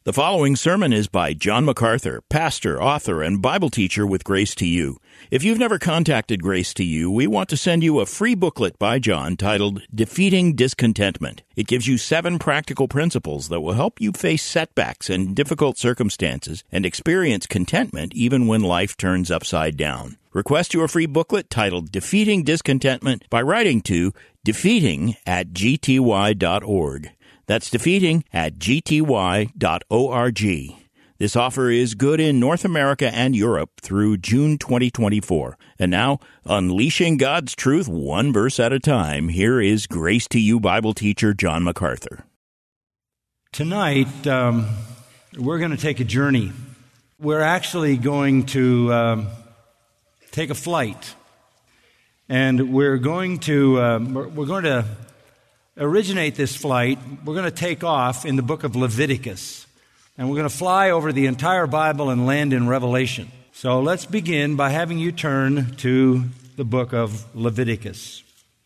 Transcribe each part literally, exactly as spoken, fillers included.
The following sermon is by John MacArthur, pastor, author, and Bible teacher with Grace to You. If you've never contacted Grace to You, we want to send you a free booklet by John titled Defeating Discontentment. It gives you seven practical principles that will help you face setbacks and difficult circumstances and experience contentment even when life turns upside down. Request your free booklet titled Defeating Discontentment by writing to defeating at g t y dot org. That's defeating at g t y dot org. This offer is good in North America and Europe through June twenty twenty-four. And now, unleashing God's truth one verse at a time, here is Grace to You Bible teacher John MacArthur. Tonight, um, we're going to take a journey. We're actually going to um, take a flight. And we're going to um, we're going to originate this flight. We're going to take off in the book of Leviticus, and we're going to fly over the entire Bible and land in Revelation. So let's begin by having you turn to the book of Leviticus.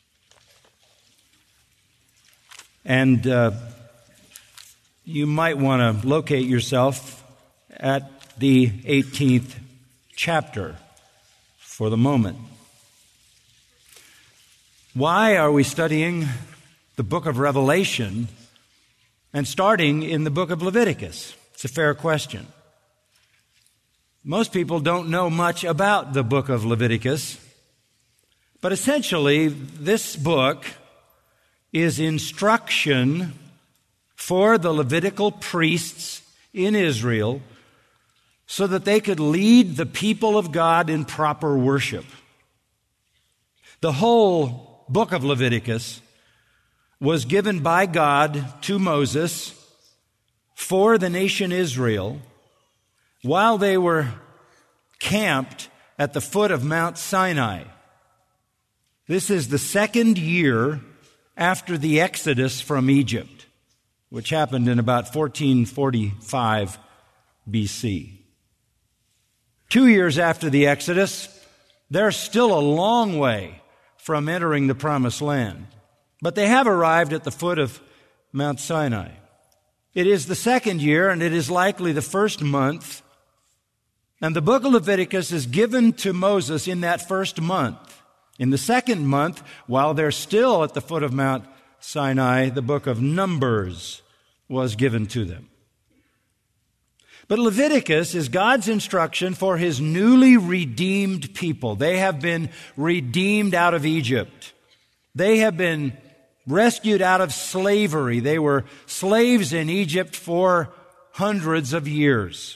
And uh, you might want to locate yourself at the eighteenth chapter for the moment. Why are we studying the book of Revelation and starting in the book of Leviticus? It's a fair question. Most people don't know much about the book of Leviticus, but essentially this book is instruction for the Levitical priests in Israel so that they could lead the people of God in proper worship. The whole book of Leviticus was given by God to Moses for the nation Israel while they were camped at the foot of Mount Sinai. This is the second year after the Exodus from Egypt, which happened in about fourteen forty-five B C. Two years after the Exodus, they're still a long way from entering the Promised Land. But they have arrived at the foot of Mount Sinai. It is the second year, and it is likely the first month. And the book of Leviticus is given to Moses in that first month. In the second month, while they're still at the foot of Mount Sinai, the book of Numbers was given to them. But Leviticus is God's instruction for His newly redeemed people. They have been redeemed out of Egypt. They have been rescued out of slavery. They were slaves in Egypt for hundreds of years.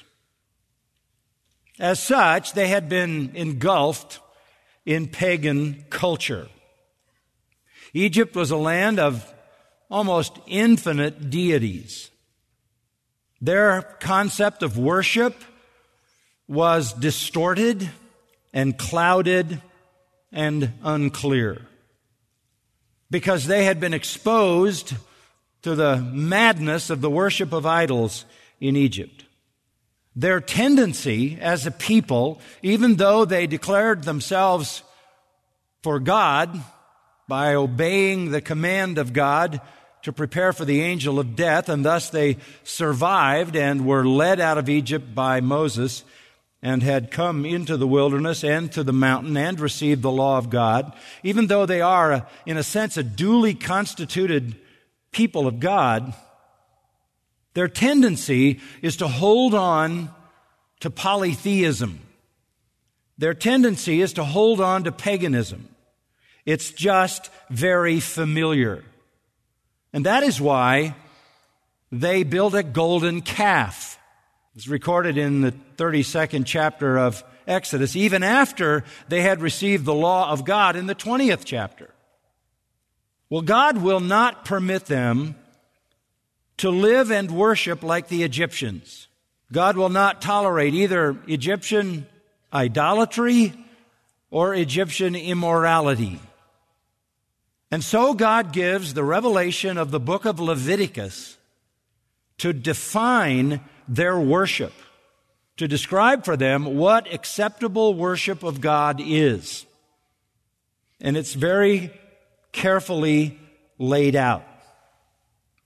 As such, they had been engulfed in pagan culture. Egypt was a land of almost infinite deities. Their concept of worship was distorted and clouded and unclear, because they had been exposed to the madness of the worship of idols in Egypt. Their tendency as a people, even though they declared themselves for God by obeying the command of God to prepare for the angel of death, and thus they survived and were led out of Egypt by Moses and had come into the wilderness and to the mountain and received the law of God, even though they are, in a sense, a duly constituted people of God, their tendency is to hold on to polytheism. Their tendency is to hold on to paganism. It's just very familiar. And that is why they built a golden calf. It's recorded in the thirty-second chapter of Exodus, even after they had received the law of God in the twentieth chapter. Well, God will not permit them to live and worship like the Egyptians. God will not tolerate either Egyptian idolatry or Egyptian immorality. And so God gives the revelation of the book of Leviticus to define their worship, to describe for them what acceptable worship of God is. And it's very carefully laid out.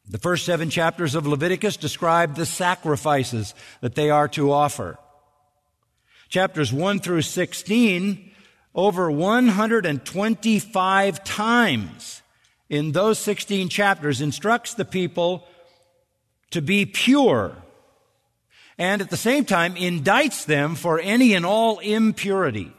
The first seven chapters of Leviticus describe the sacrifices that they are to offer. Chapters one through sixteen, over one hundred twenty-five times in those sixteen chapters, instructs the people to be pure, and at the same time indicts them for any and all impurity.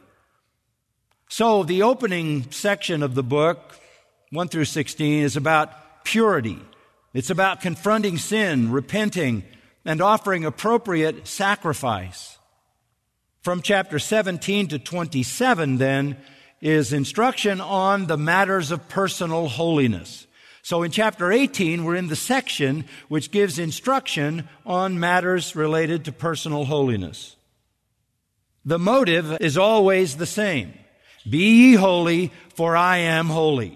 So the opening section of the book, one through sixteen, is about purity. It's about confronting sin, repenting, and offering appropriate sacrifice. From chapter seventeen to twenty-seven, then, is instruction on the matters of personal holiness. So in chapter eighteen, we're in the section which gives instruction on matters related to personal holiness. The motive is always the same. Be ye holy, for I am holy.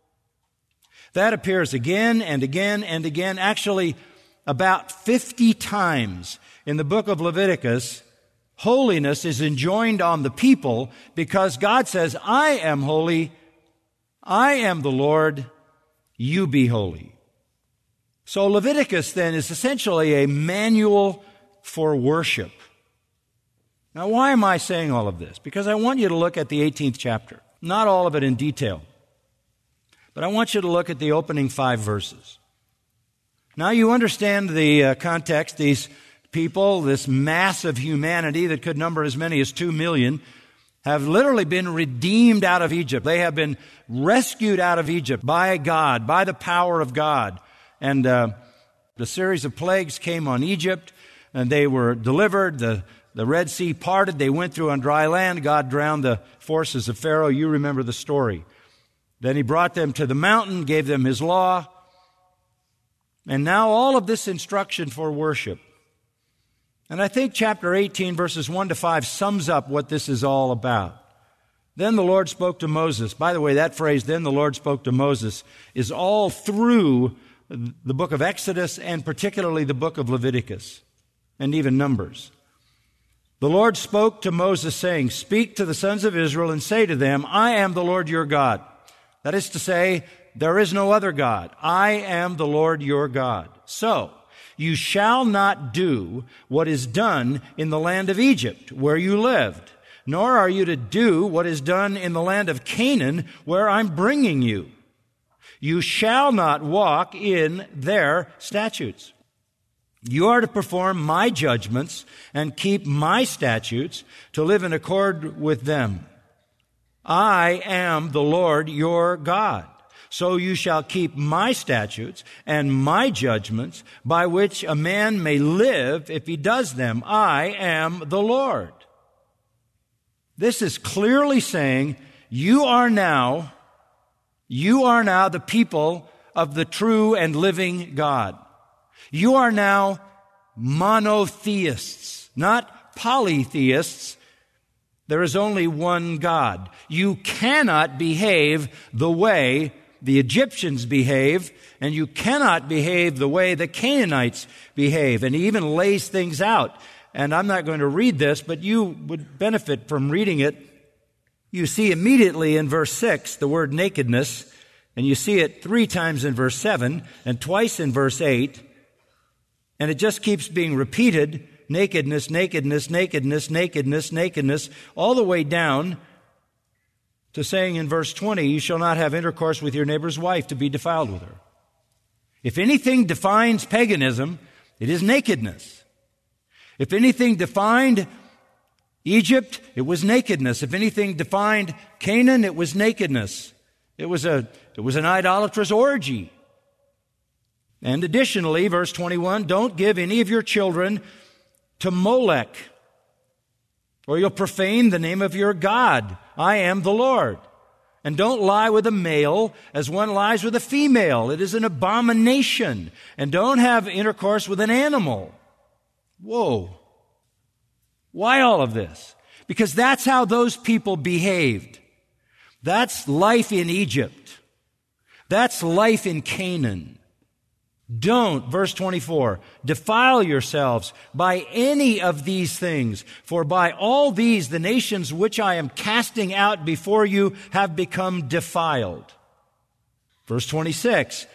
That appears again and again and again, actually about fifty times in the book of Leviticus. Holiness is enjoined on the people because God says, I am holy, I am the Lord, you be holy. So Leviticus then is essentially a manual for worship. Now, why am I saying all of this? Because I want you to look at the eighteenth chapter. Not all of it in detail, but I want you to look at the opening five verses. Now you understand the uh, context. These people, this mass of humanity that could number as many as two million, have literally been redeemed out of Egypt. They have been rescued out of Egypt by God, by the power of God. And uh, the series of plagues came on Egypt, and they were delivered. The, the Red Sea parted. They went through on dry land. God drowned the forces of Pharaoh. You remember the story. Then he brought them to the mountain, gave them his law. And now all of this instruction for worship. And I think chapter eighteen, verses one to five, sums up what this is all about. Then the Lord spoke to Moses. By the way, that phrase, then the Lord spoke to Moses, is all through the book of Exodus and particularly the book of Leviticus and even Numbers. The Lord spoke to Moses, saying, speak to the sons of Israel and say to them, I am the Lord your God. That is to say, there is no other God. I am the Lord your God. So, you shall not do what is done in the land of Egypt, where you lived, nor are you to do what is done in the land of Canaan, where I'm bringing you. You shall not walk in their statutes. You are to perform my judgments and keep my statutes to live in accord with them. I am the Lord your God. So you shall keep my statutes and my judgments by which a man may live if he does them. I am the Lord. This is clearly saying you are now, you are now the people of the true and living God. You are now monotheists, not polytheists. There is only one God. You cannot behave the way the Egyptians behave, and you cannot behave the way the Canaanites behave. And he even lays things out. And I'm not going to read this, but you would benefit from reading it. You see immediately in verse six the word nakedness, and you see it three times in verse seven and twice in verse eight. And it just keeps being repeated, nakedness, nakedness, nakedness, nakedness, nakedness, all the way down to saying in verse twenty, you shall not have intercourse with your neighbor's wife to be defiled with her. If anything defines paganism, it is nakedness. If anything defined Egypt, it was nakedness. If anything defined Canaan, it was nakedness. It was a, it was an idolatrous orgy. And additionally, verse twenty-one, don't give any of your children to Molech, or you'll profane the name of your God. I am the Lord. And don't lie with a male as one lies with a female. It is an abomination. And don't have intercourse with an animal. Whoa. Why all of this? Because that's how those people behaved. That's life in Egypt. That's life in Canaan. Don't, verse twenty-four, defile yourselves by any of these things, for by all these the nations which I am casting out before you have become defiled. Verse twenty-six,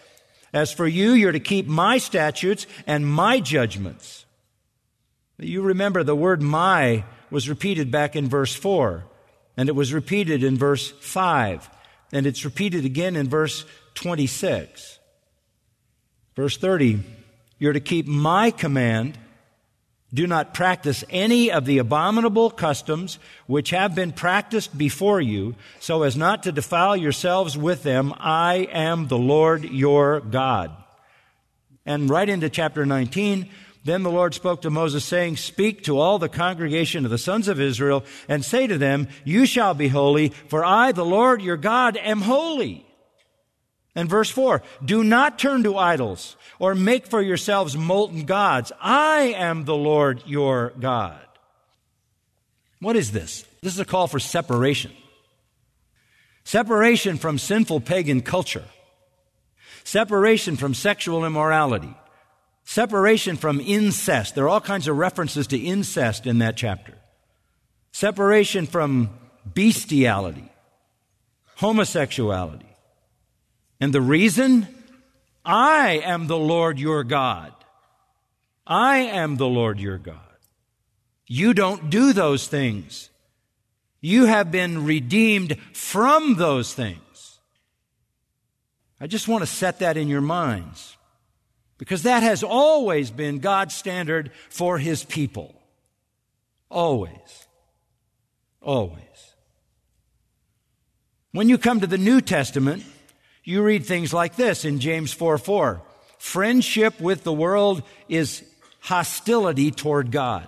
As for you, you're to keep my statutes and my judgments. You remember the word my was repeated back in verse four, and it was repeated in verse five, and it's repeated again in verse twenty-six. Verse thirty, you're to keep my command. Do not practice any of the abominable customs which have been practiced before you, so as not to defile yourselves with them. I am the Lord your God. And right into chapter nineteen, then the Lord spoke to Moses, saying, speak to all the congregation of the sons of Israel, and say to them, you shall be holy, for I, the Lord your God, am holy. And verse four, do not turn to idols or make for yourselves molten gods. I am the Lord your God. What is this? This is a call for separation. Separation from sinful pagan culture. Separation from sexual immorality. Separation from incest. There are all kinds of references to incest in that chapter. Separation from bestiality, homosexuality. And the reason? I am the Lord your God. I am the Lord your God. You don't do those things. You have been redeemed from those things. I just want to set that in your minds, because that has always been God's standard for His people. Always. Always. When you come to the New Testament, you read things like this in James four four. Friendship with the world is hostility toward God.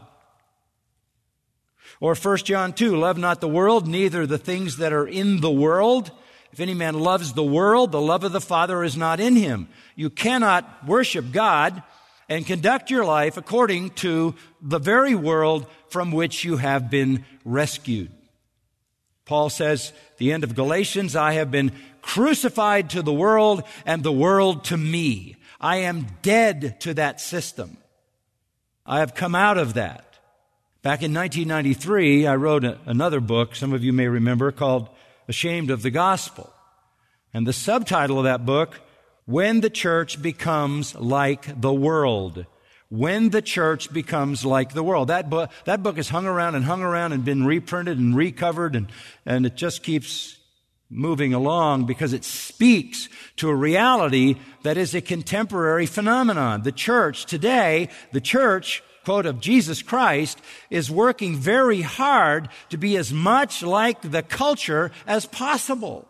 Or First John two, love not the world, neither the things that are in the world. If any man loves the world, the love of the Father is not in him. You cannot worship God and conduct your life according to the very world from which you have been rescued. Paul says, at the end of Galatians, I have been crucified to the world and the world to me. I am dead to that system. I have come out of that. Back in nineteen ninety-three, I wrote a, another book, some of you may remember, called Ashamed of the Gospel. And the subtitle of that book, When the Church Becomes Like the World. When the Church Becomes Like the World. That book, that book has hung around and hung around and been reprinted and recovered, and, and it just keeps moving along because it speaks to a reality that is a contemporary phenomenon. The church today, the church, quote, of Jesus Christ, is working very hard to be as much like the culture as possible,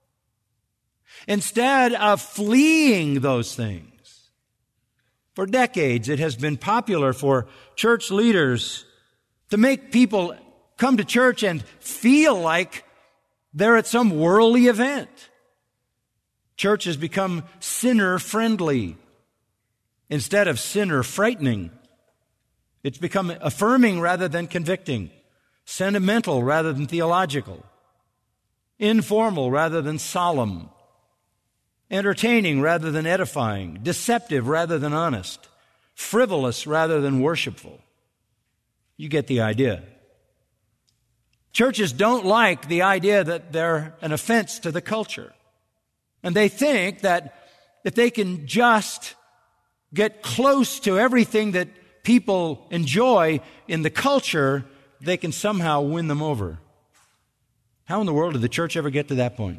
instead of fleeing those things. For decades, it has been popular for church leaders to make people come to church and feel like they're at some worldly event. Church has become sinner-friendly instead of sinner-frightening. It's become affirming rather than convicting, sentimental rather than theological, informal rather than solemn, entertaining rather than edifying, deceptive rather than honest, frivolous rather than worshipful. You get the idea. Churches don't like the idea that they're an offense to the culture. And they think that if they can just get close to everything that people enjoy in the culture, they can somehow win them over. How in the world did the church ever get to that point?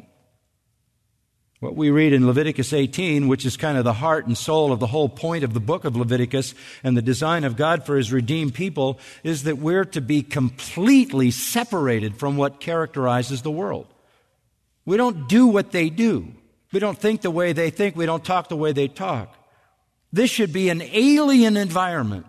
What we read in Leviticus eighteen, which is kind of the heart and soul of the whole point of the book of Leviticus and the design of God for His redeemed people, is that we're to be completely separated from what characterizes the world. We don't do what they do. We don't think the way they think. We don't talk the way they talk. This should be an alien environment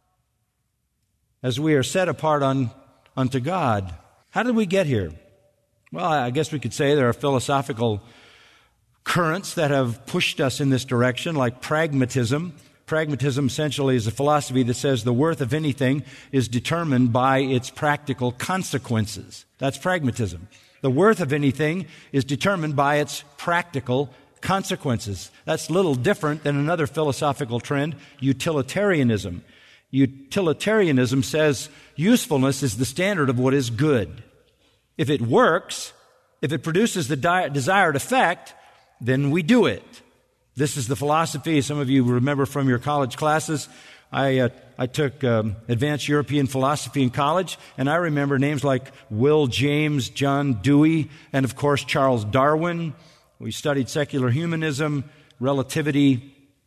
as we are set apart on, unto God. How did we get here? Well, I guess we could say there are philosophical currents that have pushed us in this direction, like pragmatism. Pragmatism essentially is a philosophy that says the worth of anything is determined by its practical consequences. That's pragmatism. The worth of anything is determined by its practical consequences. That's a little different than another philosophical trend, utilitarianism. Utilitarianism says usefulness is the standard of what is good. If it works, if it produces the di- desired effect, then we do it. This is the philosophy. Some of you remember from your college classes. I, uh, I took um, advanced European philosophy in college, and I remember names like Will James, John Dewey, and of course Charles Darwin. We studied secular humanism, relativity.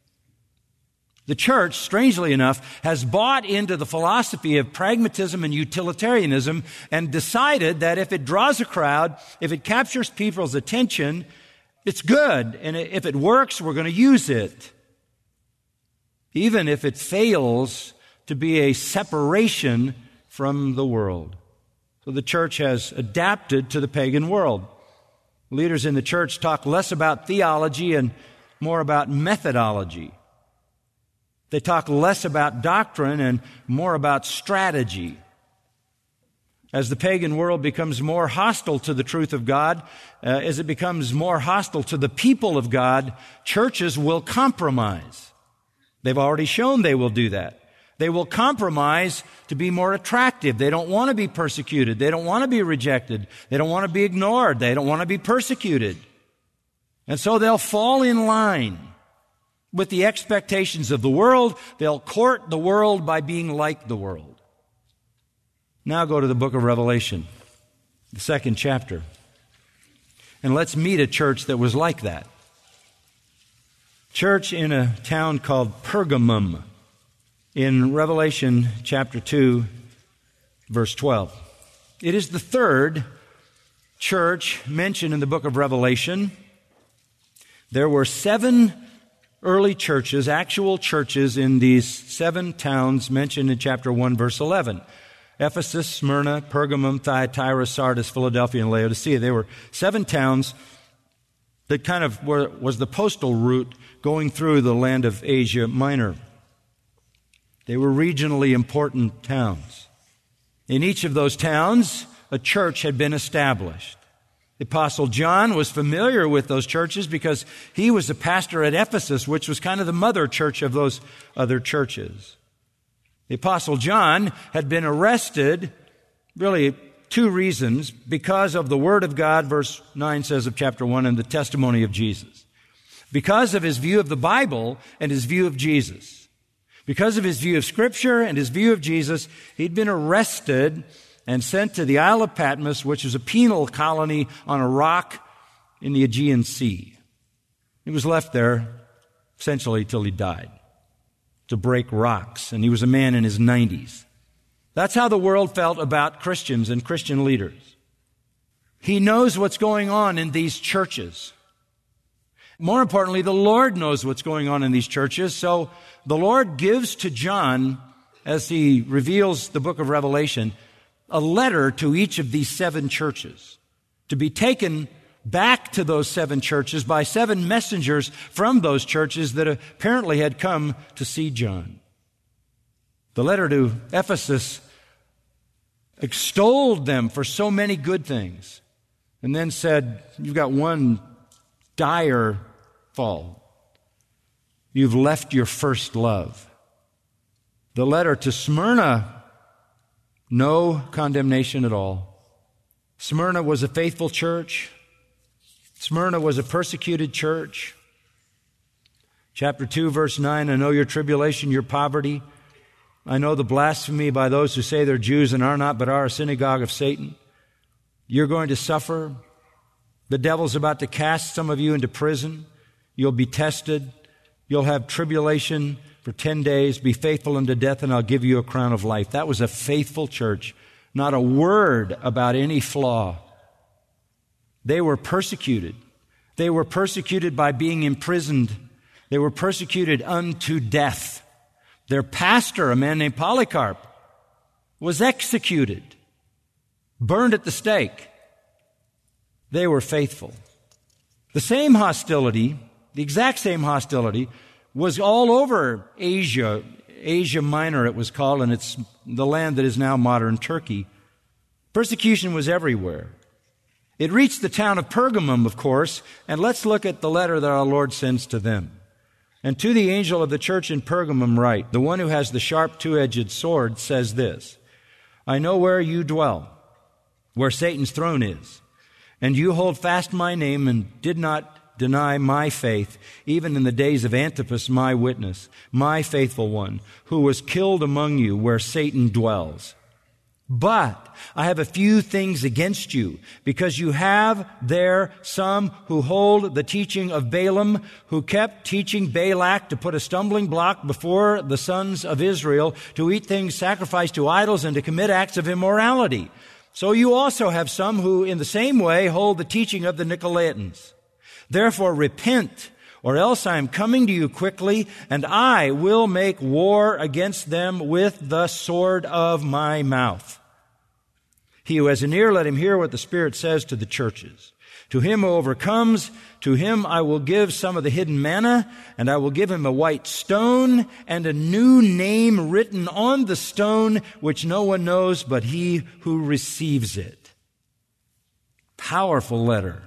The church, strangely enough, has bought into the philosophy of pragmatism and utilitarianism and decided that if it draws a crowd, if it captures people's attention, it's good. And if it works, we're going to use it. Even if it fails to be a separation from the world. So the church has adapted to the pagan world. Leaders in the church talk less about theology and more about methodology. They talk less about doctrine and more about strategy. As the pagan world becomes more hostile to the truth of God, uh, as it becomes more hostile to the people of God, churches will compromise. They've already shown they will do that. They will compromise to be more attractive. They don't want to be persecuted. They don't want to be rejected. They don't want to be ignored. They don't want to be persecuted. And so they'll fall in line with the expectations of the world. They'll court the world by being like the world. Now go to the book of Revelation, the second chapter. And let's meet a church that was like that. Church in a town called Pergamum in Revelation chapter two, verse twelve. It is the third church mentioned in the book of Revelation. There were seven early churches, actual churches in these seven towns mentioned in chapter one, verse eleven. Ephesus, Smyrna, Pergamum, Thyatira, Sardis, Philadelphia, and Laodicea. They were seven towns that kind of were, was the postal route going through the land of Asia Minor. They were regionally important towns. In each of those towns, a church had been established. The Apostle John was familiar with those churches because he was a pastor at Ephesus, which was kind of the mother church of those other churches. The Apostle John had been arrested, really two reasons, because of the Word of God, verse nine says of chapter one, and the testimony of Jesus. Because of his view of the Bible and his view of Jesus. Because of his view of Scripture and his view of Jesus, he'd been arrested and sent to the Isle of Patmos, which was a penal colony on a rock in the Aegean Sea. He was left there essentially till he died, to break rocks, and he was a man in his nineties. That's how the world felt about Christians and Christian leaders. He knows what's going on in these churches. More importantly, the Lord knows what's going on in these churches, so the Lord gives to John, as he reveals the book of Revelation, a letter to each of these seven churches to be taken back to those seven churches by seven messengers from those churches that apparently had come to see John. The letter to Ephesus extolled them for so many good things and then said, you've got one dire fault. You've left your first love. The letter to Smyrna, no condemnation at all. Smyrna was a faithful church. Smyrna was a persecuted church. Chapter two, verse nine, I know your tribulation, your poverty. I know the blasphemy by those who say they're Jews and are not, but are a synagogue of Satan. You're going to suffer. The devil's about to cast some of you into prison. You'll be tested. You'll have tribulation for ten days. Be faithful unto death, and I'll give you a crown of life. That was a faithful church. Not a word about any flaw. They were persecuted. They were persecuted by being imprisoned. They were persecuted unto death. Their pastor, a man named Polycarp, was executed, burned at the stake. They were faithful. The same hostility, the exact same hostility, was all over Asia, Asia Minor it was called, and it's the land that is now modern Turkey. Persecution was everywhere. It reached the town of Pergamum, of course, and let's look at the letter that our Lord sends to them. And to the angel of the church in Pergamum write, the one who has the sharp two-edged sword says this, I know where you dwell, where Satan's throne is, and you hold fast my name and did not deny my faith, even in the days of Antipas, my witness, my faithful one, who was killed among you where Satan dwells. But I have a few things against you, because you have there some who hold the teaching of Balaam, who kept teaching Balak to put a stumbling block before the sons of Israel, to eat things sacrificed to idols and to commit acts of immorality. So you also have some who in the same way hold the teaching of the Nicolaitans. Therefore repent, or else I am coming to you quickly, and I will make war against them with the sword of my mouth. He who has an ear, let him hear what the Spirit says to the churches. To him who overcomes, to him I will give some of the hidden manna, and I will give him a white stone and a new name written on the stone, which no one knows but he who receives it. Powerful letter.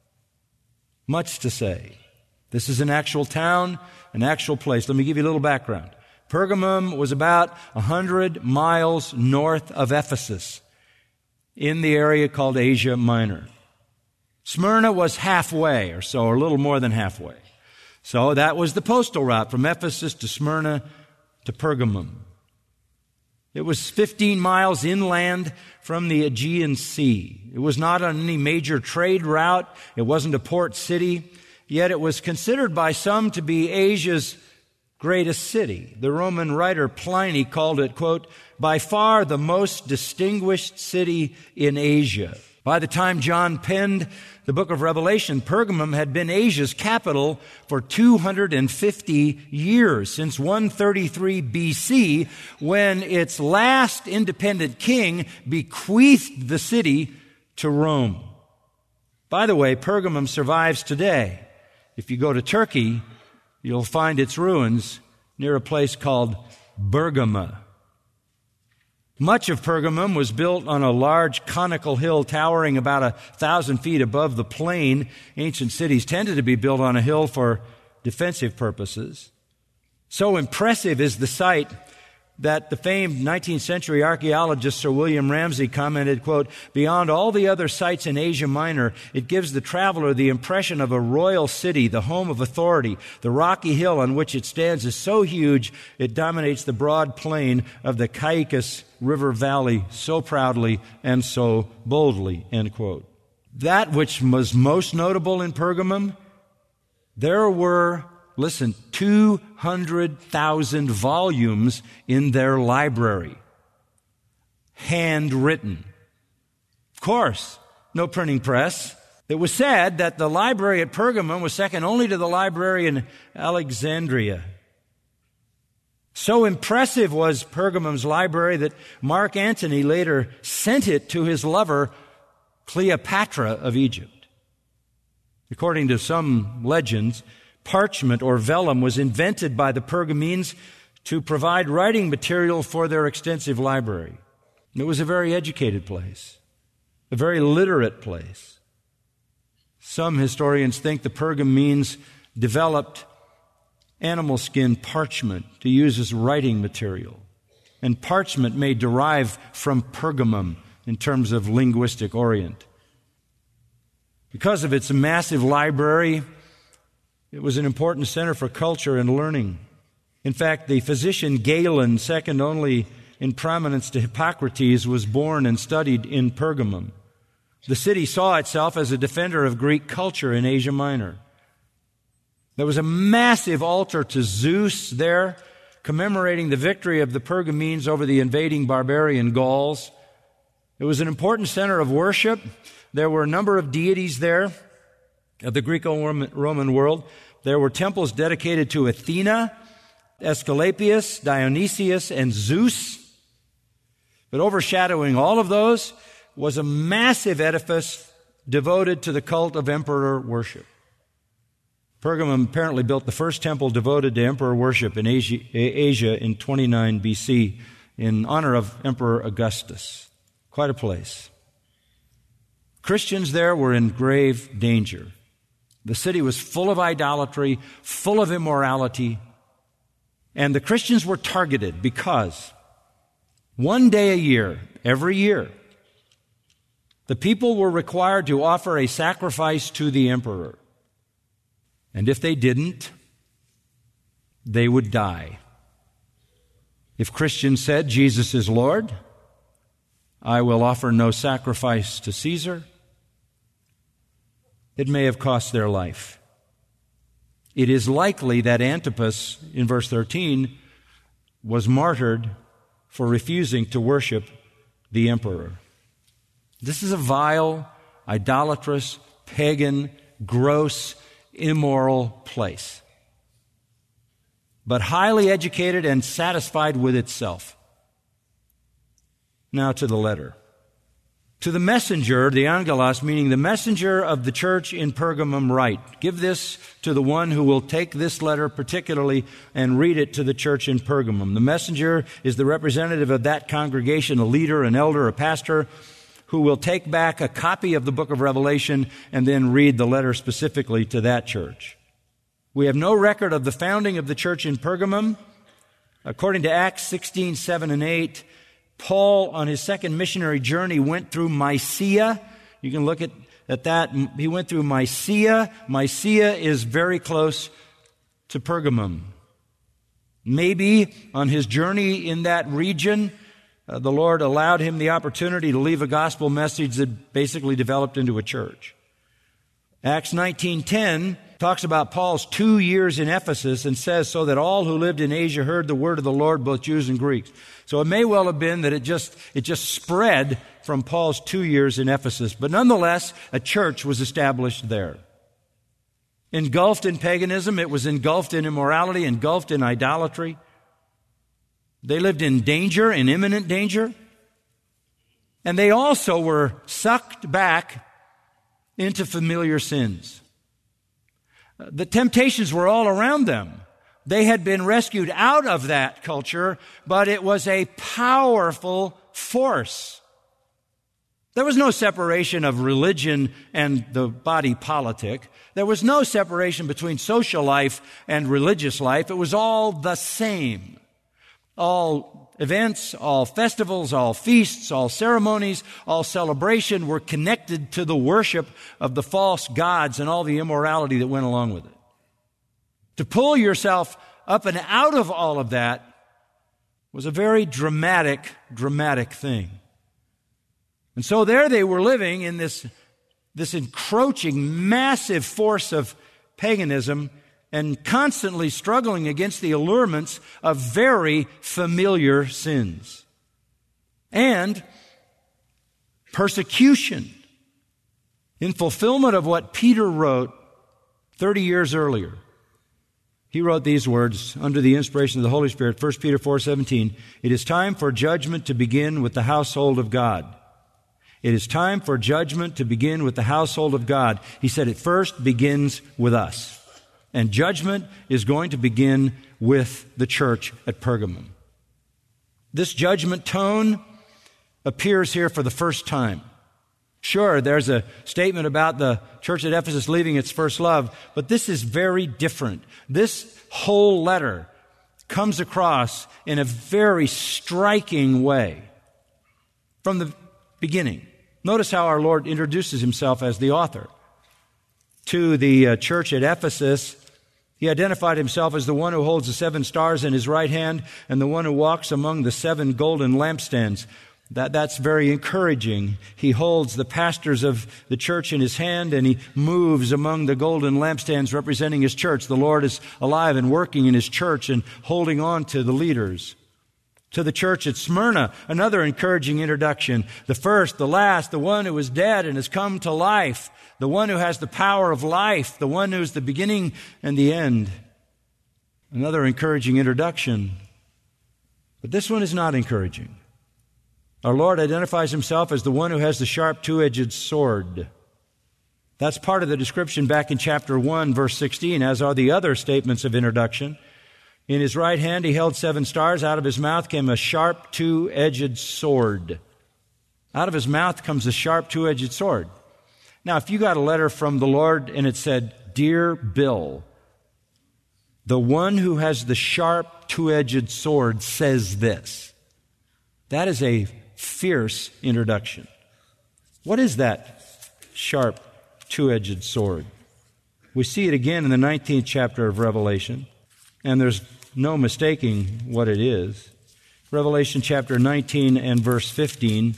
Much to say. This is an actual town, an actual place. Let me give you a little background. Pergamum was about a hundred miles north of Ephesus, in the area called Asia Minor. Smyrna was halfway or so, or a little more than halfway. So that was the postal route from Ephesus to Smyrna to Pergamum. It was fifteen miles inland from the Aegean Sea. It was not on any major trade route. It wasn't a port city. Yet it was considered by some to be Asia's greatest city. The Roman writer Pliny called it, quote, by far the most distinguished city in Asia. By the time John penned the book of Revelation, Pergamum had been Asia's capital for two hundred fifty years, since one thirty-three B C, when its last independent king bequeathed the city to Rome. By the way, Pergamum survives today. If you go to Turkey, you'll find its ruins near a place called Bergama. Much of Pergamum was built on a large conical hill towering about a thousand feet above the plain. Ancient cities tended to be built on a hill for defensive purposes. So impressive is the site that the famed nineteenth century archaeologist Sir William Ramsay commented, quote, beyond all the other sites in Asia Minor, it gives the traveler the impression of a royal city, the home of authority. The rocky hill on which it stands is so huge, it dominates the broad plain of the Caicus River Valley so proudly and so boldly, end quote. That which was most notable in Pergamum, there were Listen, two hundred thousand volumes in their library. Handwritten. Of course, no printing press. It was said that the library at Pergamum was second only to the library in Alexandria. So impressive was Pergamum's library that Mark Antony later sent it to his lover, Cleopatra of Egypt. According to some legends, parchment or vellum was invented by the Pergamenes to provide writing material for their extensive library. It was a very educated place, a very literate place. Some historians think the Pergamenes developed animal skin parchment to use as writing material. And parchment may derive from Pergamum in terms of linguistic orient. Because of its massive library, it was an important center for culture and learning. In fact, the physician Galen, second only in prominence to Hippocrates, was born and studied in Pergamum. The city saw itself as a defender of Greek culture in Asia Minor. There was a massive altar to Zeus there, commemorating the victory of the Pergamenes over the invading barbarian Gauls. It was an important center of worship. There were a number of deities there of the Greco-Roman world. There were temples dedicated to Athena, Asclepius, Dionysius, and Zeus. But overshadowing all of those was a massive edifice devoted to the cult of emperor worship. Pergamum apparently built the first temple devoted to emperor worship in Asia, Asia in twenty-nine B C in honor of Emperor Augustus. Quite a place. Christians there were in grave danger. The city was full of idolatry, full of immorality, and the Christians were targeted because one day a year, every year, the people were required to offer a sacrifice to the emperor. And if they didn't, they would die. If Christians said, Jesus is Lord, I will offer no sacrifice to Caesar, it may have cost their life. It is likely that Antipas, in verse thirteen, was martyred for refusing to worship the emperor. This is a vile, idolatrous, pagan, gross, immoral place, but highly educated and satisfied with itself. Now to the letter. To the messenger, the angelos, meaning the messenger of the church in Pergamum, write. Give this to the one who will take this letter particularly and read it to the church in Pergamum. The messenger is the representative of that congregation, a leader, an elder, a pastor, who will take back a copy of the book of Revelation and then read the letter specifically to that church. We have no record of the founding of the church in Pergamum. According to Acts sixteen, seven and eight, Paul, on his second missionary journey, went through Mysia. You can look at, at that. He went through Mysia. Mysia is very close to Pergamum. Maybe on his journey in that region, uh, the Lord allowed him the opportunity to leave a gospel message that basically developed into a church. Acts nineteen ten talks about Paul's two years in Ephesus and says, so that all who lived in Asia heard the word of the Lord, both Jews and Greeks. So it may well have been that it just, it just spread from Paul's two years in Ephesus. But nonetheless, a church was established there. Engulfed in paganism, it was engulfed in immorality, engulfed in idolatry. They lived in danger, in imminent danger. And they also were sucked back into familiar sins. The temptations were all around them. They had been rescued out of that culture, but it was a powerful force. There was no separation of religion and the body politic. There was no separation between social life and religious life. It was all the same. All events, all festivals, all feasts, all ceremonies, all celebration were connected to the worship of the false gods and all the immorality that went along with it. To pull yourself up and out of all of that was a very dramatic, dramatic thing. And so there they were living in this, this encroaching, massive force of paganism and constantly struggling against the allurements of very familiar sins. And persecution in fulfillment of what Peter wrote thirty years earlier. He wrote these words under the inspiration of the Holy Spirit, First Peter four seventeen, it is time for judgment to begin with the household of God. It is time for judgment to begin with the household of God. He said it first begins with us. And judgment is going to begin with the church at Pergamum. This judgment tone appears here for the first time. Sure, there's a statement about the church at Ephesus leaving its first love, but this is very different. This whole letter comes across in a very striking way from the beginning. Notice how our Lord introduces himself as the author. To the uh, church at Ephesus, he identified himself as the one who holds the seven stars in his right hand and the one who walks among the seven golden lampstands. That, that's very encouraging. He holds the pastors of the church in his hand and he moves among the golden lampstands representing his church. The Lord is alive and working in his church and holding on to the leaders. To the church at Smyrna, another encouraging introduction. The first, the last, the one who was dead and has come to life. The one who has the power of life. The one who is the beginning and the end. Another encouraging introduction. But this one is not encouraging. Our Lord identifies himself as the one who has the sharp two-edged sword. That's part of the description back in chapter one, verse sixteen, as are the other statements of introduction. In his right hand he held seven stars. Out of his mouth came a sharp two-edged sword. Out of his mouth comes a sharp two-edged sword. Now, if you got a letter from the Lord and it said, Dear Bill, the one who has the sharp two-edged sword says this. That is a fierce introduction. What is that sharp two-edged sword? We see it again in the nineteenth chapter of Revelation, and there's no mistaking what it is. Revelation chapter nineteen and verse fifteen.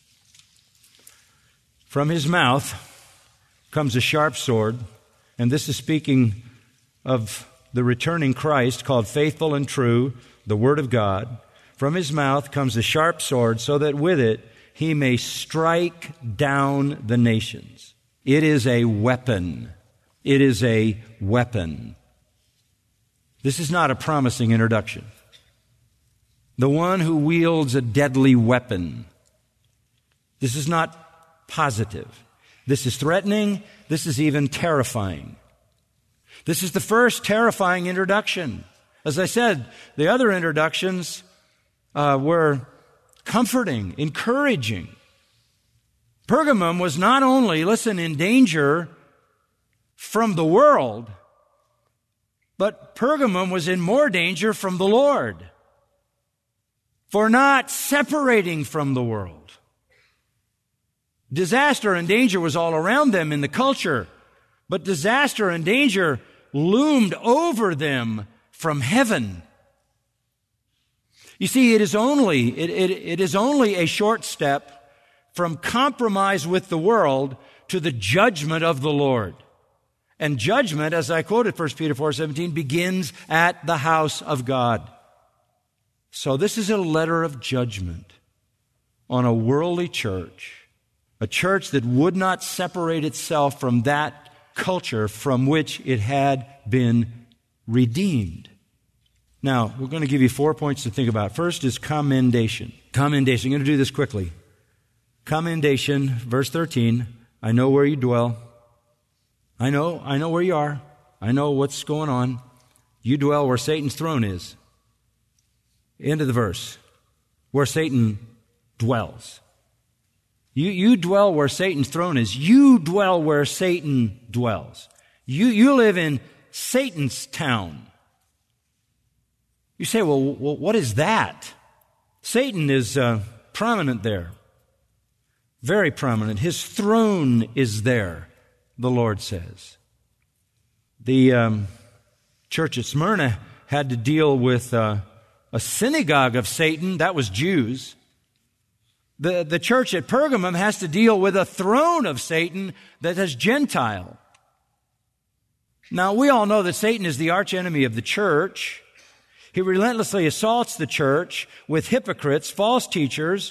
From his mouth comes a sharp sword, and this is speaking of the returning Christ, called Faithful and True, the Word of God. From his mouth comes a sharp sword, so that with it he may strike down the nations. It is a weapon. It is a weapon. This is not a promising introduction. The one who wields a deadly weapon. This is not positive. This is threatening. This is even terrifying. This is the first terrifying introduction. As I said, the other introductions uh, were comforting, encouraging. Pergamum was not only, listen, in danger from the world, but Pergamum was in more danger from the Lord for not separating from the world. Disaster and danger was all around them in the culture, but disaster and danger loomed over them from heaven. You see, it is only, it, it, it is only a short step from compromise with the world to the judgment of the Lord. And judgment, as I quoted First Peter four seventeen, begins at the house of God. So this is a letter of judgment on a worldly church, a church that would not separate itself from that culture from which it had been redeemed. Now, we're going to give you four points to think about. First is commendation. Commendation. I'm going to do this quickly. Commendation, verse thirteen. I know where you dwell. I know, I know where you are. I know what's going on. You dwell where Satan's throne is. End of the verse. Where Satan dwells. You, you dwell where Satan's throne is. You dwell where Satan dwells. You, you live in Satan's town. You say, well, well what is that? Satan is uh, prominent there. Very prominent. His throne is there, the Lord says. The um, church at Smyrna had to deal with uh, a synagogue of Satan. That was Jews. The, the church at Pergamum has to deal with a throne of Satan that is Gentile. Now, we all know that Satan is the archenemy of the church. He relentlessly assaults the church with hypocrites, false teachers,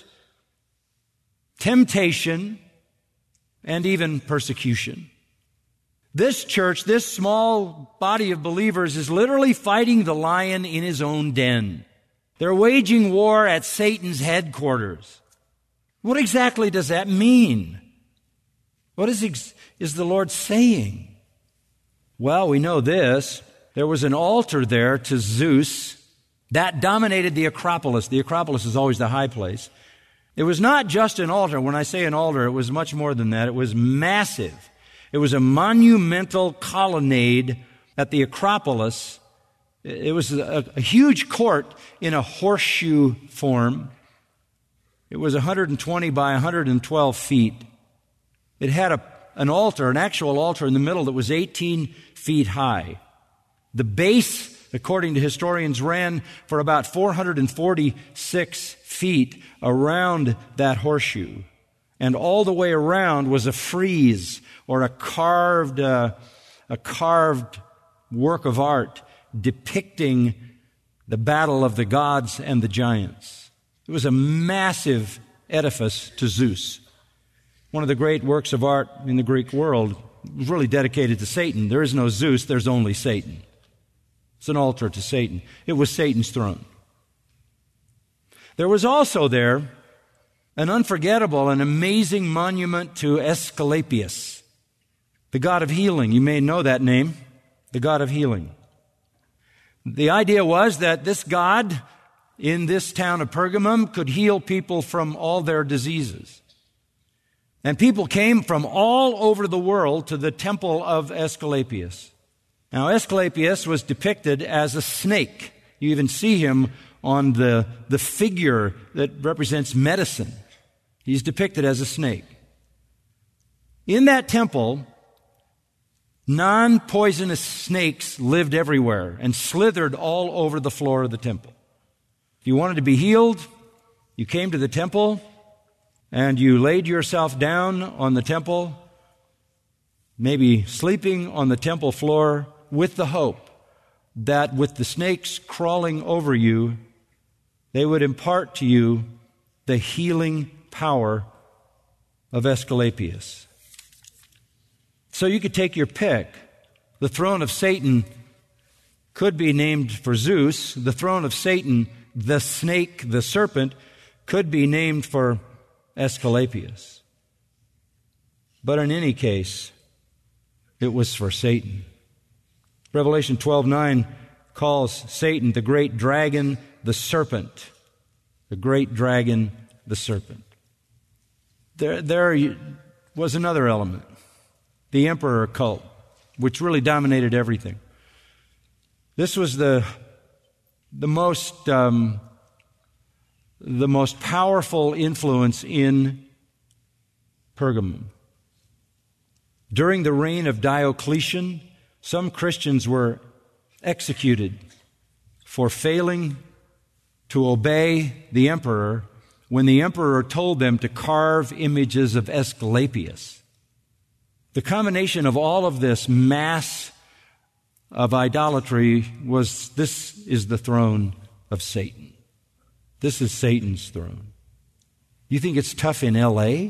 temptation, and even persecution. This church, this small body of believers, is literally fighting the lion in his own den. They're waging war at Satan's headquarters. What exactly does that mean? What is, ex- is the Lord saying? Well, we know this. There was an altar there to Zeus that dominated the Acropolis. The Acropolis is always the high place. It was not just an altar. When I say an altar, it was much more than that. It was massive. It was a monumental colonnade at the Acropolis. It was a, a huge court in a horseshoe form. It was one hundred twenty by one hundred twelve feet. It had a, an altar, an actual altar in the middle that was eighteen feet high. The base, according to historians, ran for about four hundred forty-six feet around that horseshoe. And all the way around was a frieze or a carved, uh, a carved work of art depicting the battle of the gods and the giants. It was a massive edifice to Zeus. One of the great works of art in the Greek world was really dedicated to Satan. There is no Zeus, there's only Satan. It's an altar to Satan. It was Satan's throne. There was also there an unforgettable and amazing monument to Asclepius, the god of healing. You may know that name, the god of healing. The idea was that this god in this town of Pergamum could heal people from all their diseases. And people came from all over the world to the temple of Asclepius. Now, Asclepius was depicted as a snake. You even see him on the, the figure that represents medicine. He's depicted as a snake. In that temple Non-poisonous snakes lived everywhere and slithered all over the floor of the temple. If you wanted to be healed, you came to the temple and you laid yourself down on the temple, maybe sleeping on the temple floor with the hope that with the snakes crawling over you, they would impart to you the healing power of Asclepius. So you could take your pick. The throne of Satan could be named for Zeus. The throne of Satan, the snake, the serpent, could be named for Asclepius. But in any case, it was for Satan. Revelation twelve nine calls Satan the great dragon, the serpent. The great dragon, the serpent. There, there was another element. The emperor cult, which really dominated everything. This was the the most um, the most powerful influence in Pergamum. During the reign of Diocletian, some Christians were executed for failing to obey the emperor when the emperor told them to carve images of Asclepius. The combination of all of this mass of idolatry was, this is the throne of Satan. This is Satan's throne. You think it's tough in L A?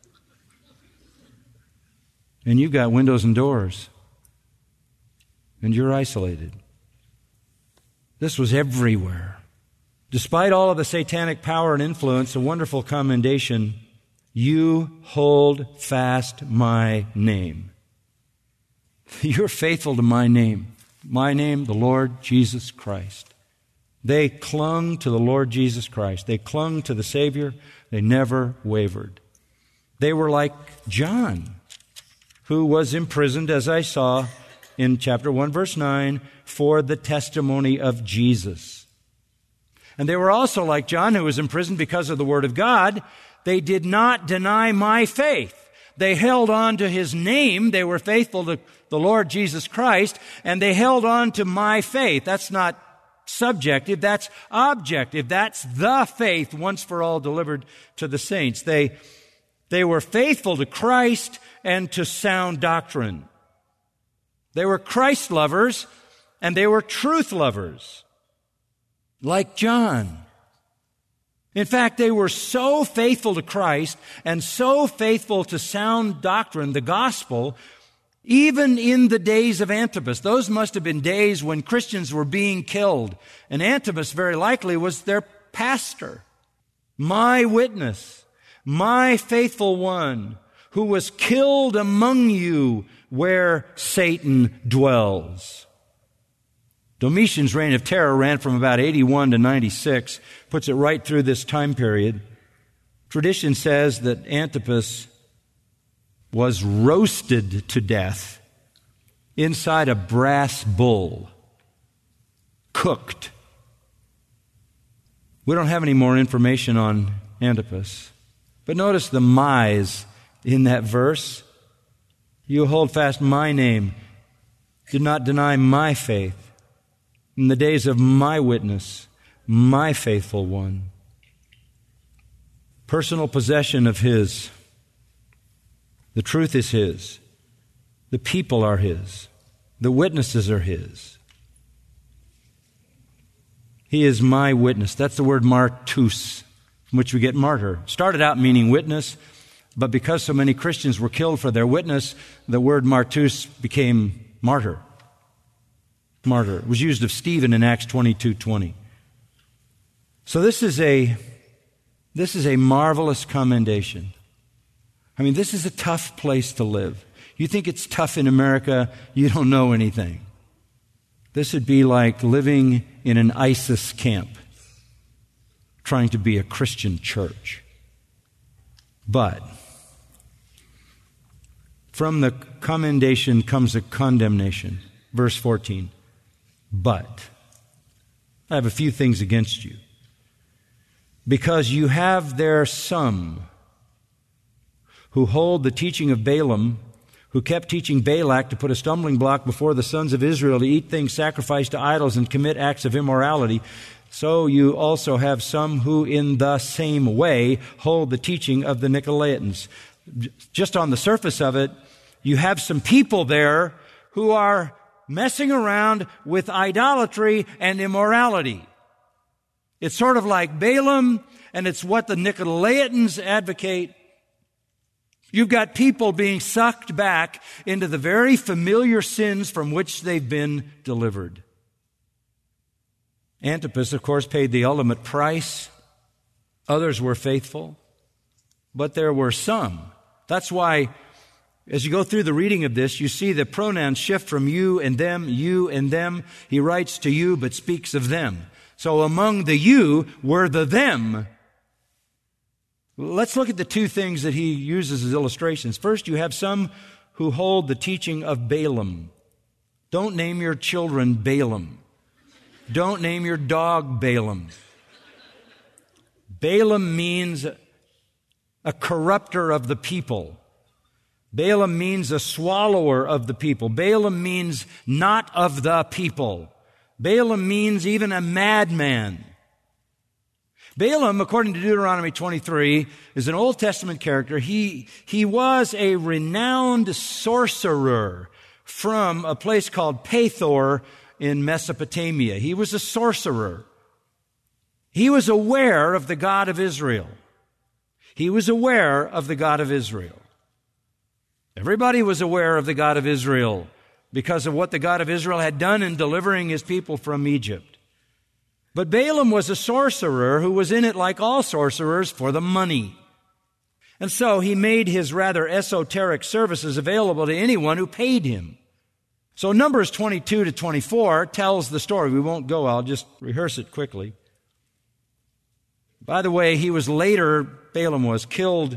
And you've got windows and doors. And you're isolated. This was everywhere. Despite all of the satanic power and influence, a wonderful commendation: you hold fast my name. You're faithful to my name. My name, the Lord Jesus Christ. They clung to the Lord Jesus Christ. They clung to the Savior. They never wavered. They were like John, who was imprisoned, as I saw in chapter one, verse nine, for the testimony of Jesus. And they were also like John, who was imprisoned because of the Word of God. They did not deny my faith. They held on to His name. They were faithful to the Lord Jesus Christ, and they held on to my faith. That's not subjective, that's objective. That's the faith once for all delivered to the saints. They, they were faithful to Christ and to sound doctrine. They were Christ lovers, and they were truth lovers, like John. In fact, they were so faithful to Christ and so faithful to sound doctrine, the gospel, even in the days of Antipas. Those must have been days when Christians were being killed. And Antipas very likely was their pastor. My witness, my faithful one, who was killed among you where Satan dwells. Domitian's reign of terror ran from about eighty-one to ninety-six, puts it right through this time period. Tradition says that Antipas was roasted to death inside a brass bull, cooked. We don't have any more information on Antipas, but notice the my's in that verse. You hold fast my name, did not deny my faith. In the days of my witness, my faithful one. Personal possession of His. The truth is His. The people are His. The witnesses are His. He is my witness. That's the word martus, from which we get martyr. Started out meaning witness, but because so many Christians were killed for their witness, the word martus became martyr. Martyr. It was used of Stephen in Acts twenty-two twenty. So this is a this is a marvelous commendation. I mean, this is a tough place to live. You think it's tough in America, you don't know anything. This would be like living in an ISIS camp, trying to be a Christian church. But from the commendation comes a condemnation. Verse fourteen. But I have a few things against you, because you have there some who hold the teaching of Balaam, who kept teaching Balak to put a stumbling block before the sons of Israel to eat things sacrificed to idols and commit acts of immorality, so you also have some who in the same way hold the teaching of the Nicolaitans. Just on the surface of it, you have some people there who are messing around with idolatry and immorality. It's sort of like Balaam, and it's what the Nicolaitans advocate. You've got people being sucked back into the very familiar sins from which they've been delivered. Antipas, of course, paid the ultimate price. Others were faithful, but there were some. That's why, as you go through the reading of this, you see the pronouns shift from you and them, you and them. He writes to you, but speaks of them. So among the you were the them. Let's look at the two things that he uses as illustrations. First, you have some who hold the teaching of Balaam. Don't name your children Balaam. Don't name your dog Balaam. Balaam means a corrupter of the people. Balaam means a swallower of the people. Balaam means not of the people. Balaam means even a madman. Balaam, according to Deuteronomy twenty-three, is an Old Testament character. He, he was a renowned sorcerer from a place called Pethor in Mesopotamia. He was a sorcerer. He was aware of the God of Israel. He was aware of the God of Israel. Everybody was aware of the God of Israel because of what the God of Israel had done in delivering his people from Egypt. But Balaam was a sorcerer who was in it, like all sorcerers, for the money. And so he made his rather esoteric services available to anyone who paid him. So Numbers twenty-two to twenty-four tells the story. We won't go, I'll just rehearse it quickly. By the way, he was later, Balaam was killed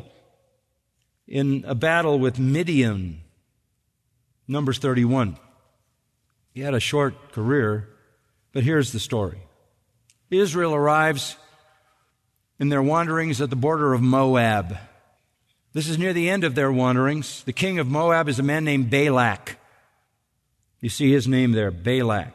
in a battle with Midian. Numbers thirty-one. He had a short career, but here's the story. Israel arrives in their wanderings at the border of Moab. This is near the end of their wanderings. The king of Moab is a man named Balak. You see his name there, Balak.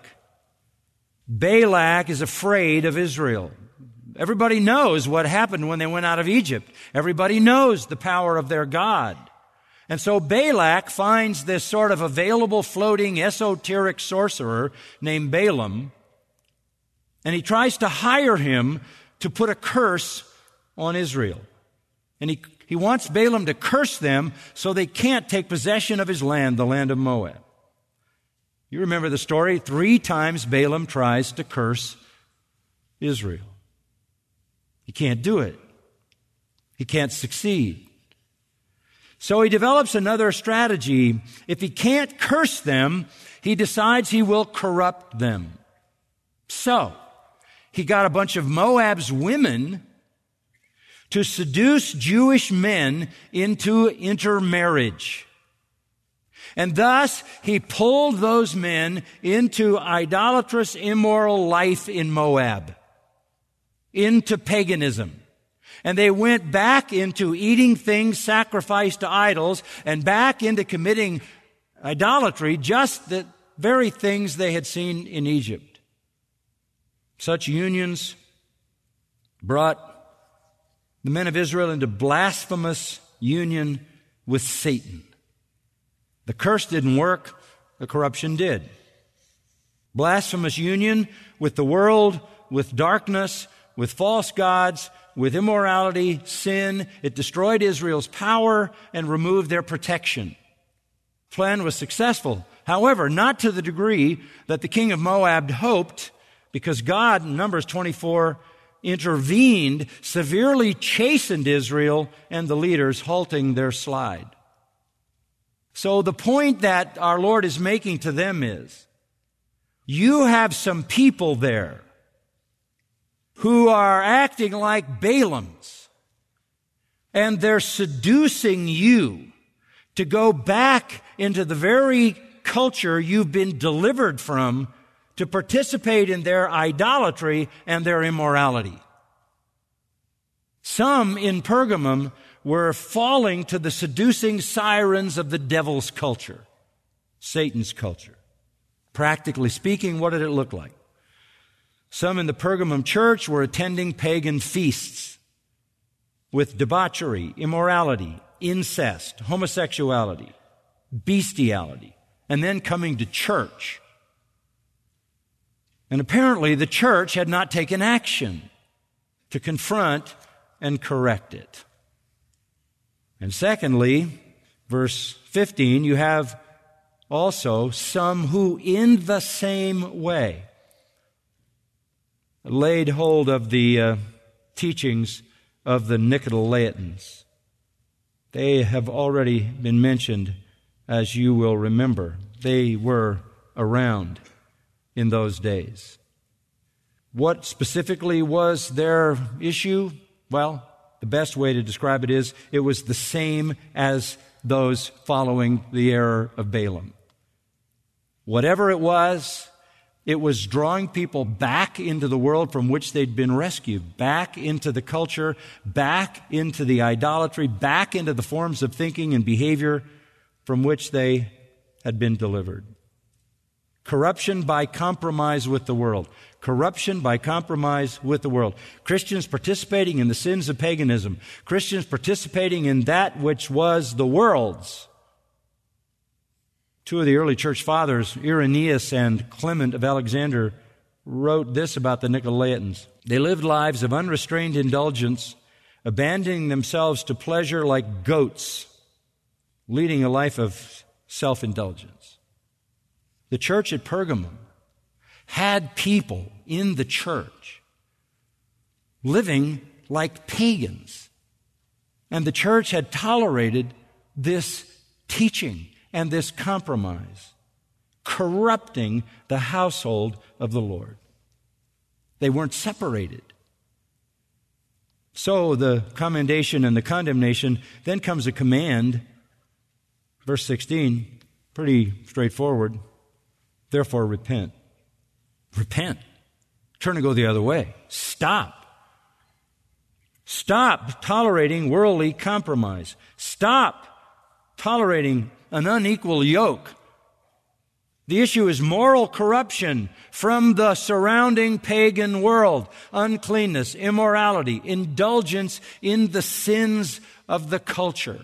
Balak is afraid of Israel. Everybody knows what happened when they went out of Egypt. Everybody knows the power of their God. And so Balak finds this sort of available, floating, esoteric sorcerer named Balaam, and he tries to hire him to put a curse on Israel. And he, he wants Balaam to curse them so they can't take possession of his land, the land of Moab. You remember the story? Three times Balaam tries to curse Israel. He can't do it. He can't succeed. So he develops another strategy. If he can't curse them, he decides he will corrupt them. So he got a bunch of Moab's women to seduce Jewish men into intermarriage. And thus, he pulled those men into idolatrous, immoral life in Moab, into paganism. And they went back into eating things sacrificed to idols and back into committing idolatry, just the very things they had seen in Egypt. Such unions brought the men of Israel into blasphemous union with Satan. The curse didn't work, the corruption did. Blasphemous union with the world, with darkness, with false gods, with immorality, sin. It destroyed Israel's power and removed their protection. The plan was successful. However, not to the degree that the king of Moab hoped, because God, in Numbers twenty-four, intervened, severely chastened Israel and the leaders, halting their slide. So the point that our Lord is making to them is, you have some people there who are acting like Balaams, and they're seducing you to go back into the very culture you've been delivered from to participate in their idolatry and their immorality. Some in Pergamum were falling to the seducing sirens of the devil's culture, Satan's culture. Practically speaking, what did it look like? Some in the Pergamum church were attending pagan feasts with debauchery, immorality, incest, homosexuality, bestiality, and then coming to church. And apparently the church had not taken action to confront and correct it. And secondly, verse fifteen, you have also some who in the same way laid hold of the uh, teachings of the Nicolaitans. They have already been mentioned, as you will remember. They were around in those days. What specifically was their issue? Well, the best way to describe it is it was the same as those following the error of Balaam. Whatever it was, it was drawing people back into the world from which they'd been rescued, back into the culture, back into the idolatry, back into the forms of thinking and behavior from which they had been delivered. Corruption by compromise with the world. Corruption by compromise with the world. Christians participating in the sins of paganism. Christians participating in that which was the world's. Two of the early church fathers, Irenaeus and Clement of Alexander, wrote this about the Nicolaitans. They lived lives of unrestrained indulgence, abandoning themselves to pleasure like goats, leading a life of self-indulgence. The church at Pergamum had people in the church living like pagans. And the church had tolerated this teaching and this compromise, corrupting the household of the Lord. They weren't separated. So the commendation and the condemnation, then comes a command. Verse sixteen, pretty straightforward. Therefore, repent. Repent. Turn and go the other way. Stop. Stop tolerating worldly compromise. Stop tolerating an unequal yoke. The issue is moral corruption from the surrounding pagan world. Uncleanness, immorality, indulgence in the sins of the culture.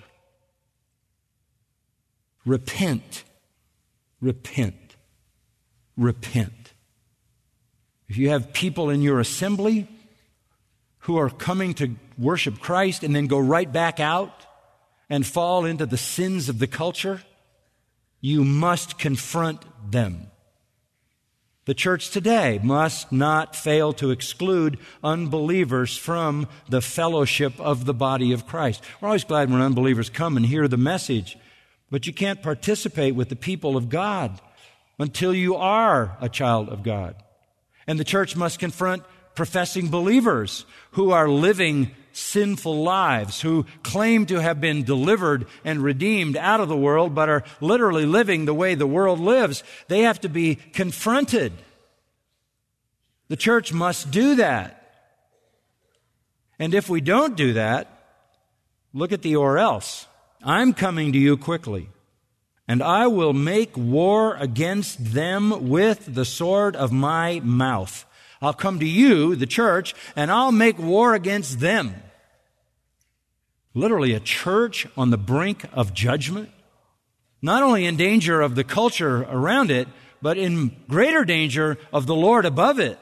Repent. Repent. Repent. If you have people in your assembly who are coming to worship Christ and then go right back out and fall into the sins of the culture, you must confront them. The church today must not fail to exclude unbelievers from the fellowship of the body of Christ. We're always glad when unbelievers come and hear the message, but you can't participate with the people of God until you are a child of God. And the church must confront professing believers who are living sinful lives, who claim to have been delivered and redeemed out of the world, but are literally living the way the world lives. They have to be confronted. The church must do that. And if we don't do that, look at the or else. I'm coming to you quickly, and I will make war against them with the sword of my mouth. I'll come to you, the church, and I'll make war against them. Literally a church on the brink of judgment, not only in danger of the culture around it, but in greater danger of the Lord above it.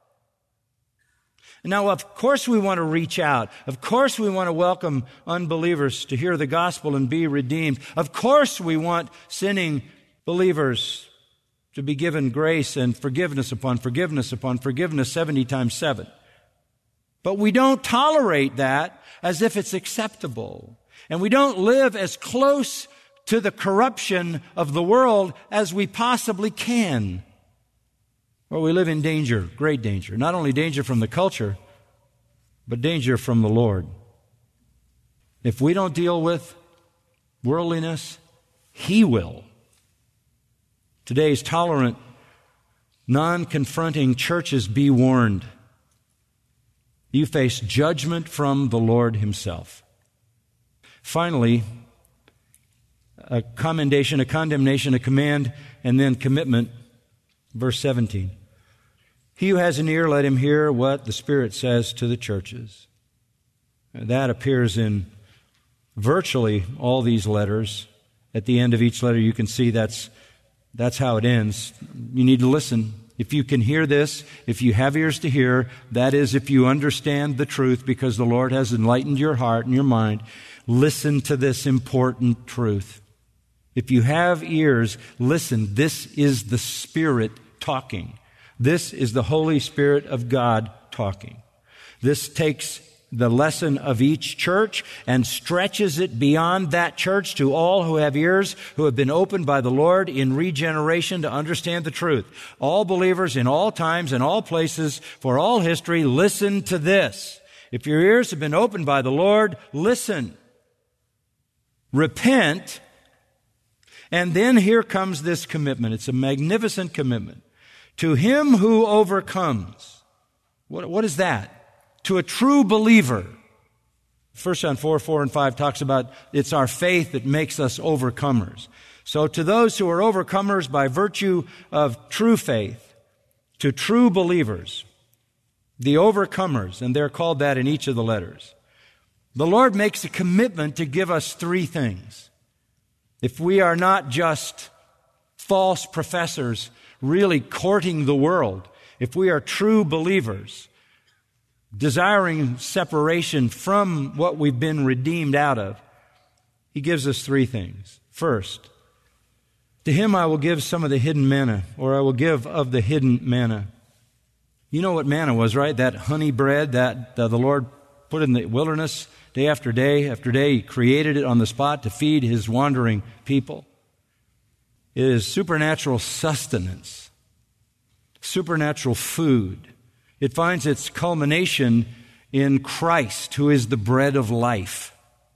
Now, of course we want to reach out. Of course we want to welcome unbelievers to hear the gospel and be redeemed. Of course we want sinning believers to be given grace and forgiveness upon forgiveness upon forgiveness seventy times seven. But we don't tolerate that as if it's acceptable. And we don't live as close to the corruption of the world as we possibly can. Or we live in danger, great danger. Not only danger from the culture, but danger from the Lord. If we don't deal with worldliness, He will. Today's tolerant, non-confronting churches, be warned. You face judgment from the Lord Himself. Finally, a commendation, a condemnation, a command, and then commitment. Verse seventeen. He who has an ear, let him hear what the Spirit says to the churches. That appears in virtually all these letters. At the end of each letter, you can see that's that's how it ends. You need to listen. If you can hear this, if you have ears to hear, that is, if you understand the truth because the Lord has enlightened your heart and your mind, listen to this important truth. If you have ears, listen. This is the Spirit talking. This is the Holy Spirit of God talking. This takes the lesson of each church and stretches it beyond that church to all who have ears, who have been opened by the Lord in regeneration to understand the truth. All believers in all times and all places for all history, listen to this. If your ears have been opened by the Lord, listen. Repent. And then here comes this commitment. It's a magnificent commitment. To him who overcomes. What, what is that? To a true believer. First John four, four and five talks about it's our faith that makes us overcomers. So to those who are overcomers by virtue of true faith, to true believers, the overcomers, and they're called that in each of the letters, the Lord makes a commitment to give us three things. If we are not just false professors really courting the world, if we are true believers, desiring separation from what we've been redeemed out of, he gives us three things. First, to him I will give some of the hidden manna, or I will give of the hidden manna. You know what manna was, right? That honey bread that uh, the Lord put in the wilderness day after day after day. He created it on the spot to feed his wandering people. It is supernatural sustenance, supernatural food. It finds its culmination in Christ, who is the bread of life.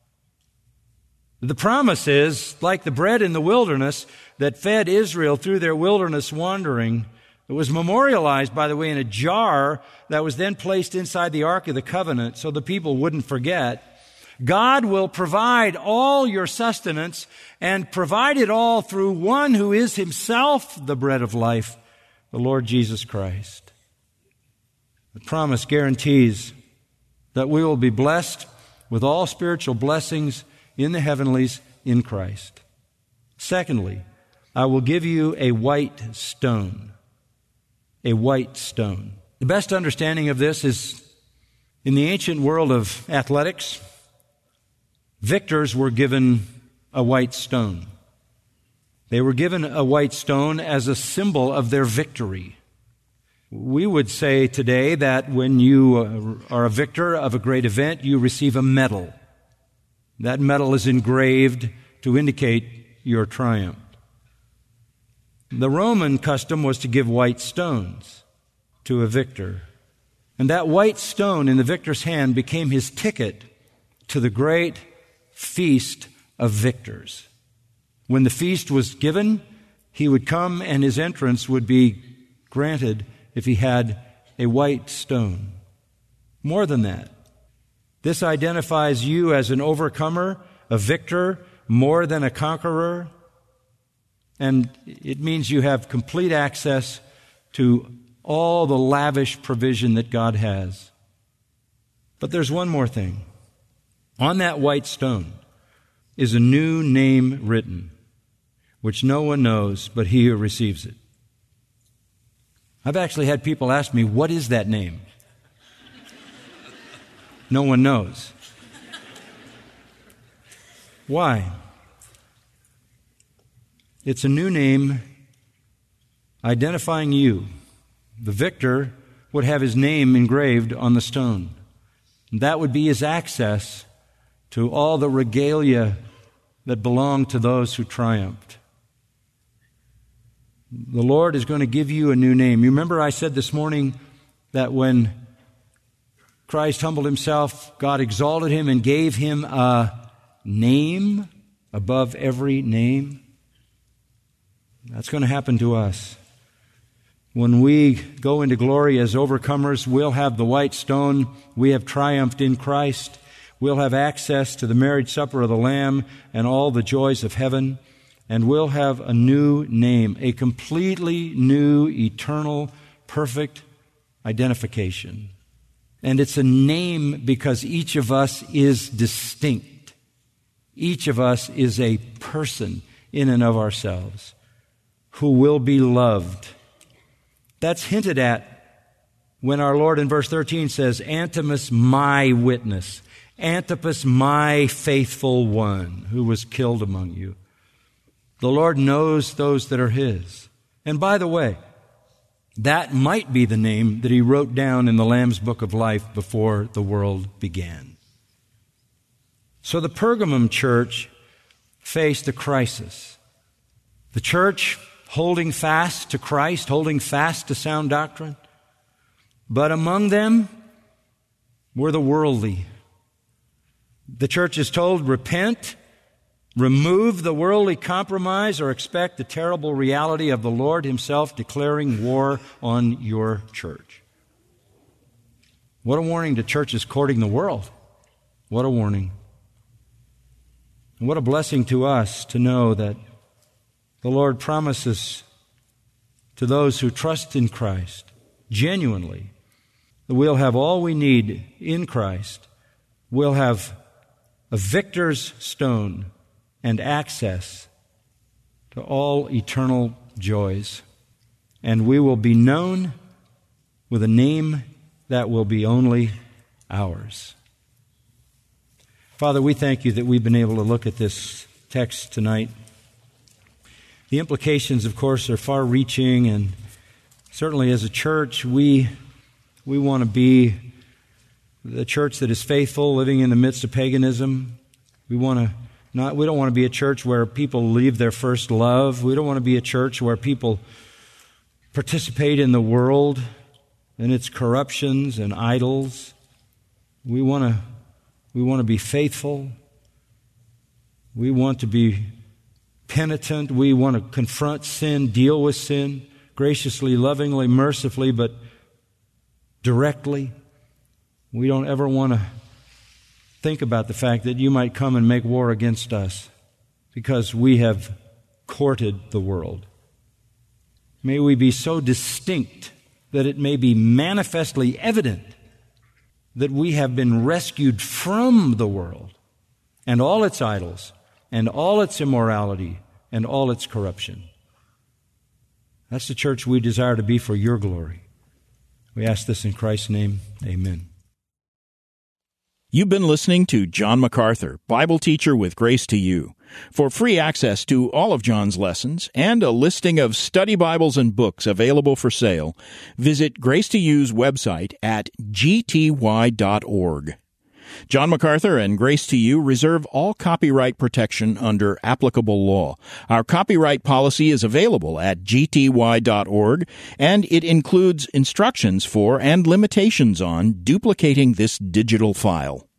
The promise is, like the bread in the wilderness that fed Israel through their wilderness wandering, it was memorialized, by the way, in a jar that was then placed inside the Ark of the Covenant so the people wouldn't forget. God will provide all your sustenance and provide it all through one who is himself the bread of life, the Lord Jesus Christ. The promise guarantees that we will be blessed with all spiritual blessings in the heavenlies in Christ. Secondly, I will give you a white stone. A white stone. The best understanding of this is in the ancient world of athletics, victors were given a white stone. They were given a white stone as a symbol of their victory. We would say today that when you are a victor of a great event, you receive a medal. That medal is engraved to indicate your triumph. The Roman custom was to give white stones to a victor. And that white stone in the victor's hand became his ticket to the great feast of victors. When the feast was given, he would come and his entrance would be granted if he had a white stone. More than that, this identifies you as an overcomer, a victor, more than a conqueror, and it means you have complete access to all the lavish provision that God has. But there's one more thing. On that white stone is a new name written, which no one knows but he who receives it. I've actually had people ask me, what is that name? No one knows. Why? It's a new name identifying you. The victor would have his name engraved on the stone. And that would be his access to all the regalia that belong to those who triumphed. The Lord is going to give you a new name. You remember I said this morning that when Christ humbled himself, God exalted him and gave him a name above every name. That's going to happen to us. When we go into glory as overcomers, we'll have the white stone. We have triumphed in Christ. We'll have access to the marriage supper of the Lamb and all the joys of heaven. And we'll have a new name, a completely new, eternal, perfect identification. And it's a name because each of us is distinct. Each of us is a person in and of ourselves who will be loved. That's hinted at when our Lord in verse thirteen says, Antipas, my witness. Antipas, my faithful one who was killed among you. The Lord knows those that are His. And by the way, that might be the name that He wrote down in the Lamb's Book of Life before the world began. So the Pergamum church faced a crisis. The church holding fast to Christ, holding fast to sound doctrine. But among them were the worldly. The church is told, repent, remove the worldly compromise, or expect the terrible reality of the Lord Himself declaring war on your church. What a warning to churches courting the world. What a warning. And what a blessing to us to know that the Lord promises to those who trust in Christ genuinely that we'll have all we need in Christ. We'll have a victor's stone and access to all eternal joys. And we will be known with a name that will be only ours. Father, we thank You that we've been able to look at this text tonight. The implications, of course, are far-reaching, and certainly as a church, we we want to be the church that is faithful, living in the midst of paganism. We want to not. We don't want to be a church where people leave their first love. We don't want to be a church where people participate in the world and its corruptions and idols. We want to. We want to be faithful. We want to be penitent. We want to confront sin, deal with sin, graciously, lovingly, mercifully, but directly. We don't ever want to think about the fact that You might come and make war against us because we have courted the world. May we be so distinct that it may be manifestly evident that we have been rescued from the world and all its idols and all its immorality and all its corruption. That's the church we desire to be for Your glory. We ask this in Christ's name. Amen. You've been listening to John MacArthur, Bible teacher with Grace to You. For free access to all of John's lessons and a listing of study Bibles and books available for sale, visit Grace to You's website at g t y dot org. John MacArthur and Grace to You reserve all copyright protection under applicable law. Our copyright policy is available at g t y dot org, and it includes instructions for and limitations on duplicating this digital file.